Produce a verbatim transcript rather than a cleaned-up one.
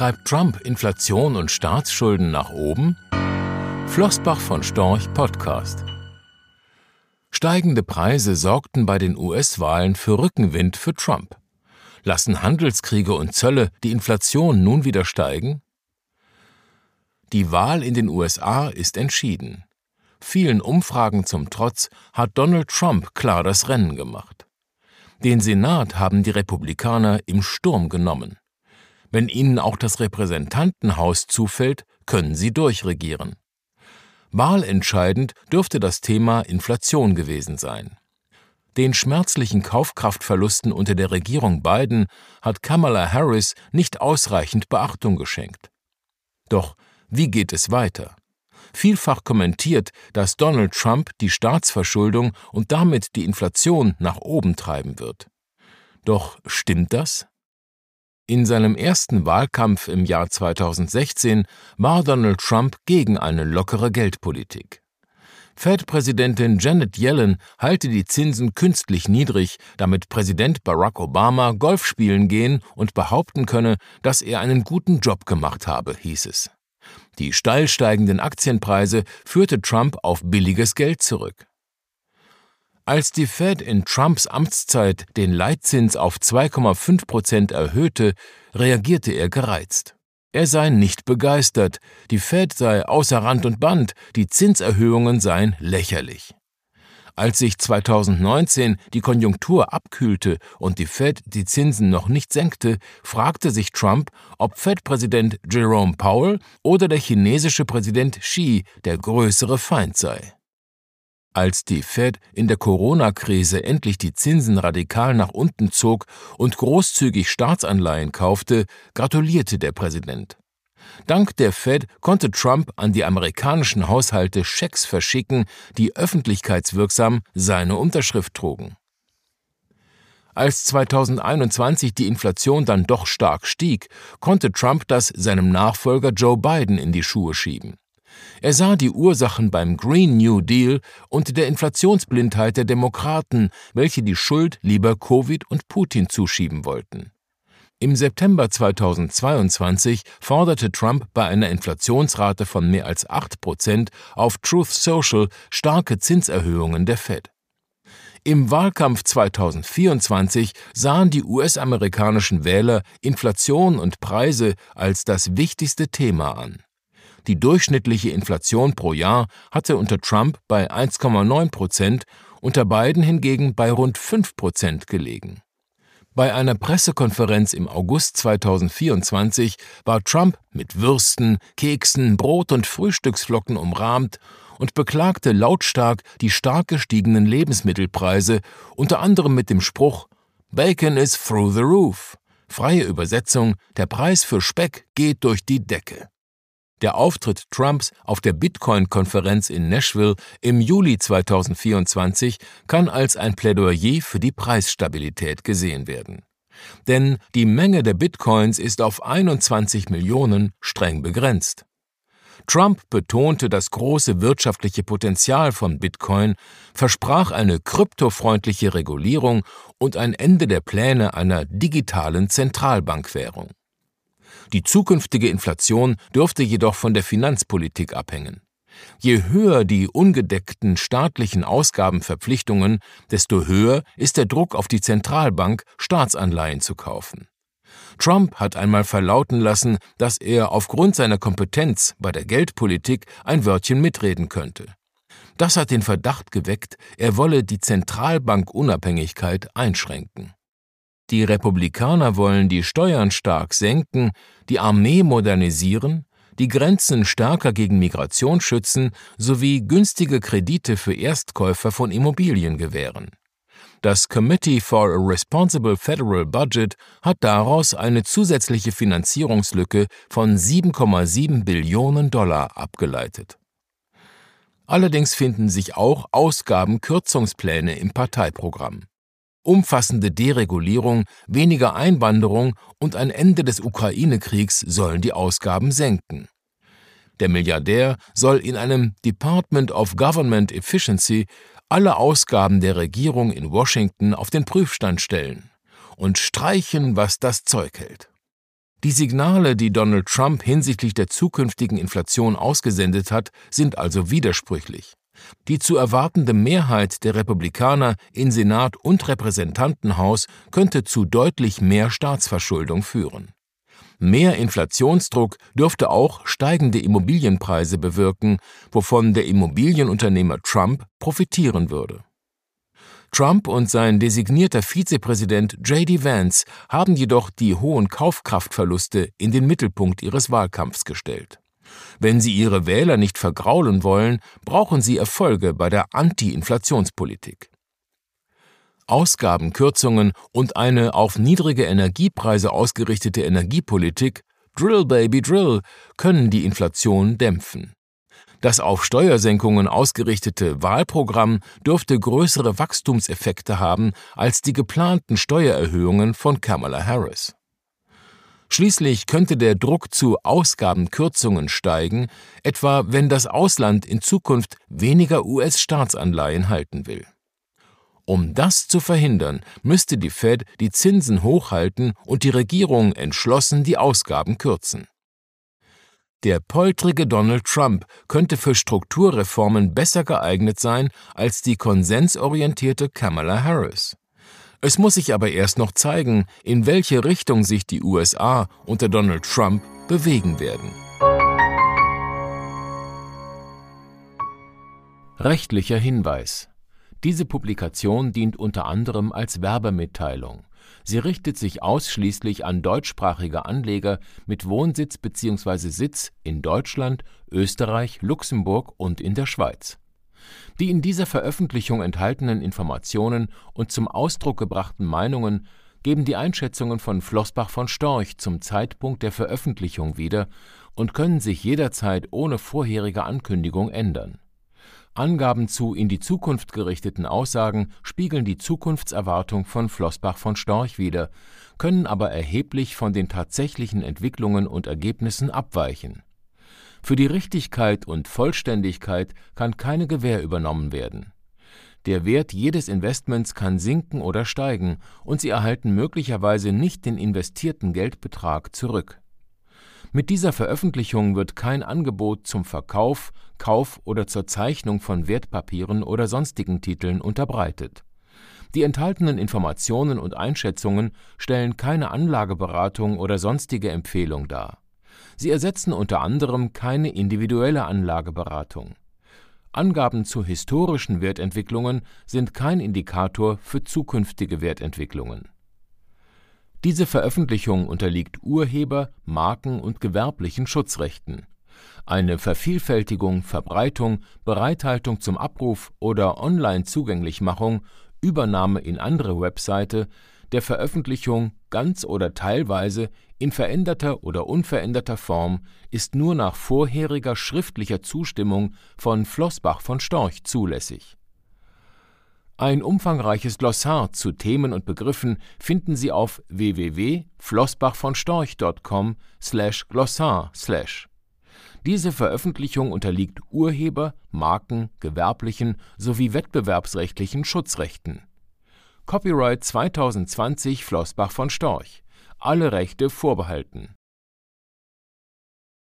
Treibt Trump Inflation und Staatsschulden nach oben? Flossbach von Storch Podcast. Steigende Preise sorgten bei den U S-Wahlen für Rückenwind für Trump. Lassen Handelskriege und Zölle die Inflation nun wieder steigen? Die Wahl in den U S A ist entschieden. Vielen Umfragen zum Trotz hat Donald Trump klar das Rennen gemacht. Den Senat haben die Republikaner im Sturm genommen. Wenn ihnen auch das Repräsentantenhaus zufällt, können sie durchregieren. Wahlentscheidend dürfte das Thema Inflation gewesen sein. Den schmerzlichen Kaufkraftverlusten unter der Regierung Biden hat Kamala Harris nicht ausreichend Beachtung geschenkt. Doch wie geht es weiter? Vielfach kommentiert, dass Donald Trump die Staatsverschuldung und damit die Inflation nach oben treiben wird. Doch stimmt das? In seinem ersten Wahlkampf im Jahr zweitausendsechzehn war Donald Trump gegen eine lockere Geldpolitik. Fed-Präsidentin Janet Yellen halte die Zinsen künstlich niedrig, damit Präsident Barack Obama Golf spielen gehen und behaupten könne, dass er einen guten Job gemacht habe, hieß es. Die steil steigenden Aktienpreise führte Trump auf billiges Geld zurück. Als die Fed in Trumps Amtszeit den Leitzins auf zwei Komma fünf Prozent erhöhte, reagierte er gereizt. Er sei nicht begeistert, die Fed sei außer Rand und Band, die Zinserhöhungen seien lächerlich. Als sich zweitausendneunzehn die Konjunktur abkühlte und die Fed die Zinsen noch nicht senkte, fragte sich Trump, ob Fed-Präsident Jerome Powell oder der chinesische Präsident Xi der größere Feind sei. Als die Fed in der Corona-Krise endlich die Zinsen radikal nach unten zog und großzügig Staatsanleihen kaufte, gratulierte der Präsident. Dank der Fed konnte Trump an die amerikanischen Haushalte Schecks verschicken, die öffentlichkeitswirksam seine Unterschrift trugen. Als zweitausendeinundzwanzig die Inflation dann doch stark stieg, konnte Trump das seinem Nachfolger Joe Biden in die Schuhe schieben. Er sah die Ursachen beim Green New Deal und der Inflationsblindheit der Demokraten, welche die Schuld lieber Covid und Putin zuschieben wollten. Im September zweitausendzweiundzwanzig forderte Trump bei einer Inflationsrate von mehr als acht Prozent auf Truth Social starke Zinserhöhungen der Fed. Im Wahlkampf zweitausendvierundzwanzig sahen die U S-amerikanischen Wähler Inflation und Preise als das wichtigste Thema an. Die durchschnittliche Inflation pro Jahr hatte unter Trump bei eins Komma neun Prozent, unter Biden hingegen bei rund fünf Prozent gelegen. Bei einer Pressekonferenz im August zweitausendvierundzwanzig war Trump mit Würsten, Keksen, Brot und Frühstücksflocken umrahmt und beklagte lautstark die stark gestiegenen Lebensmittelpreise, unter anderem mit dem Spruch „Bacon is through the roof". Freie Übersetzung: Der Preis für Speck geht durch die Decke. Der Auftritt Trumps auf der Bitcoin-Konferenz in Nashville im Juli zweitausendvierundzwanzig kann als ein Plädoyer für die Preisstabilität gesehen werden. Denn die Menge der Bitcoins ist auf einundzwanzig Millionen streng begrenzt. Trump betonte das große wirtschaftliche Potenzial von Bitcoin, versprach eine kryptofreundliche Regulierung und ein Ende der Pläne einer digitalen Zentralbankwährung. Die zukünftige Inflation dürfte jedoch von der Finanzpolitik abhängen. Je höher die ungedeckten staatlichen Ausgabenverpflichtungen, desto höher ist der Druck auf die Zentralbank, Staatsanleihen zu kaufen. Trump hat einmal verlauten lassen, dass er aufgrund seiner Kompetenz bei der Geldpolitik ein Wörtchen mitreden könnte. Das hat den Verdacht geweckt, er wolle die Zentralbankunabhängigkeit einschränken. Die Republikaner wollen die Steuern stark senken, die Armee modernisieren, die Grenzen stärker gegen Migration schützen sowie günstige Kredite für Erstkäufer von Immobilien gewähren. Das Committee for a Responsible Federal Budget hat daraus eine zusätzliche Finanzierungslücke von sieben Komma sieben Billionen Dollar abgeleitet. Allerdings finden sich auch Ausgabenkürzungspläne im Parteiprogramm. Umfassende Deregulierung, weniger Einwanderung und ein Ende des Ukraine-Kriegs sollen die Ausgaben senken. Der Milliardär soll in einem Department of Government Efficiency alle Ausgaben der Regierung in Washington auf den Prüfstand stellen und streichen, was das Zeug hält. Die Signale, die Donald Trump hinsichtlich der zukünftigen Inflation ausgesendet hat, sind also widersprüchlich. Die zu erwartende Mehrheit der Republikaner in Senat und Repräsentantenhaus könnte zu deutlich mehr Staatsverschuldung führen. Mehr Inflationsdruck dürfte auch steigende Immobilienpreise bewirken, wovon der Immobilienunternehmer Trump profitieren würde. Trump und sein designierter Vizepräsident J D Vance haben jedoch die hohen Kaufkraftverluste in den Mittelpunkt ihres Wahlkampfs gestellt. Wenn sie ihre Wähler nicht vergraulen wollen, brauchen sie Erfolge bei der Anti-Inflationspolitik. Ausgabenkürzungen und eine auf niedrige Energiepreise ausgerichtete Energiepolitik, Drill Baby Drill, können die Inflation dämpfen. Das auf Steuersenkungen ausgerichtete Wahlprogramm dürfte größere Wachstumseffekte haben als die geplanten Steuererhöhungen von Kamala Harris. Schließlich könnte der Druck zu Ausgabenkürzungen steigen, etwa wenn das Ausland in Zukunft weniger U S-Staatsanleihen halten will. Um das zu verhindern, müsste die Fed die Zinsen hochhalten und die Regierung entschlossen die Ausgaben kürzen. Der poltrige Donald Trump könnte für Strukturreformen besser geeignet sein als die konsensorientierte Kamala Harris. Es muss sich aber erst noch zeigen, in welche Richtung sich die U S A unter Donald Trump bewegen werden. Rechtlicher Hinweis: Diese Publikation dient unter anderem als Werbemitteilung. Sie richtet sich ausschließlich an deutschsprachige Anleger mit Wohnsitz bzw. Sitz in Deutschland, Österreich, Luxemburg und in der Schweiz. Die in dieser Veröffentlichung enthaltenen Informationen und zum Ausdruck gebrachten Meinungen geben die Einschätzungen von Flossbach von Storch zum Zeitpunkt der Veröffentlichung wieder und können sich jederzeit ohne vorherige Ankündigung ändern. Angaben zu in die Zukunft gerichteten Aussagen spiegeln die Zukunftserwartung von Flossbach von Storch wider, können aber erheblich von den tatsächlichen Entwicklungen und Ergebnissen abweichen. Für die Richtigkeit und Vollständigkeit kann keine Gewähr übernommen werden. Der Wert jedes Investments kann sinken oder steigen und Sie erhalten möglicherweise nicht den investierten Geldbetrag zurück. Mit dieser Veröffentlichung wird kein Angebot zum Verkauf, Kauf oder zur Zeichnung von Wertpapieren oder sonstigen Titeln unterbreitet. Die enthaltenen Informationen und Einschätzungen stellen keine Anlageberatung oder sonstige Empfehlung dar. Sie ersetzen unter anderem keine individuelle Anlageberatung. Angaben zu historischen Wertentwicklungen sind kein Indikator für zukünftige Wertentwicklungen. Diese Veröffentlichung unterliegt Urheber-, Marken- und gewerblichen Schutzrechten. Eine Vervielfältigung, Verbreitung, Bereithaltung zum Abruf oder Online-Zugänglichmachung, Übernahme in andere Webseite, der Veröffentlichung ganz oder teilweise in veränderter oder unveränderter Form ist nur nach vorheriger schriftlicher Zustimmung von Flossbach von Storch zulässig. Ein umfangreiches Glossar zu Themen und Begriffen finden Sie auf w w w punkt flossbachvonstorch punkt com slash glossar slash. Diese Veröffentlichung unterliegt Urheber-, Marken-, gewerblichen sowie wettbewerbsrechtlichen Schutzrechten. Copyright zwanzig zwanzig Flossbach von Storch. Alle Rechte vorbehalten.